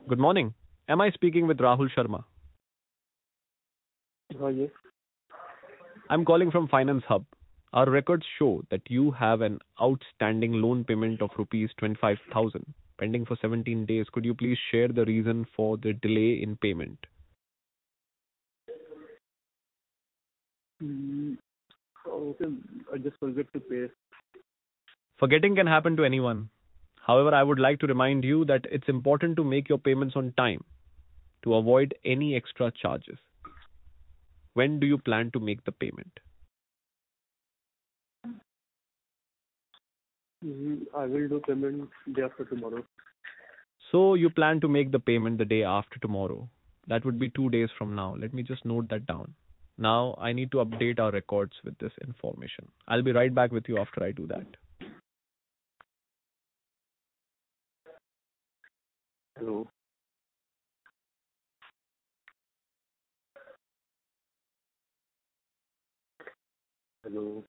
Good morning. Am I speaking with Rahul Sharma? Yes. I'm calling from Finance Hub. Our records show that you have an outstanding loan payment of rupees 25,000 pending for 17 days. Could you please share the reason for the delay in payment? Mm, okay, I just forget to pay. Forgetting can happen to anyone. However, I would like to remind you that it's important to make your payments on time to avoid any extra charges. When do you plan to make the payment? I will do payment day after tomorrow. So you plan to make the payment the day after tomorrow. That would be 2 days from now. Let me just note that down. Now I need to update our records with this information. I'll be right back with you after I do that. Hello. Hello.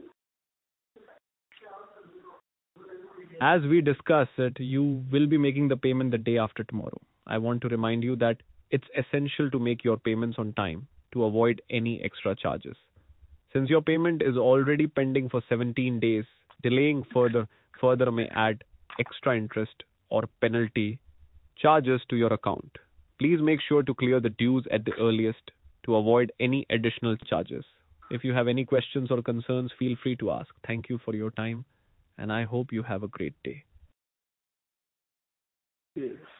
As we discussed it, you will be making the payment the day after tomorrow. I want to remind you that it's essential to make your payments on time to avoid any extra charges. Since your payment is already pending for 17 days, delaying further may add extra interest or penalty charges to your account. Please make sure to clear the dues at the earliest to avoid any additional charges. If you have any questions or concerns, feel free to ask. Thank you for your time, and I hope you have a great day. Yes.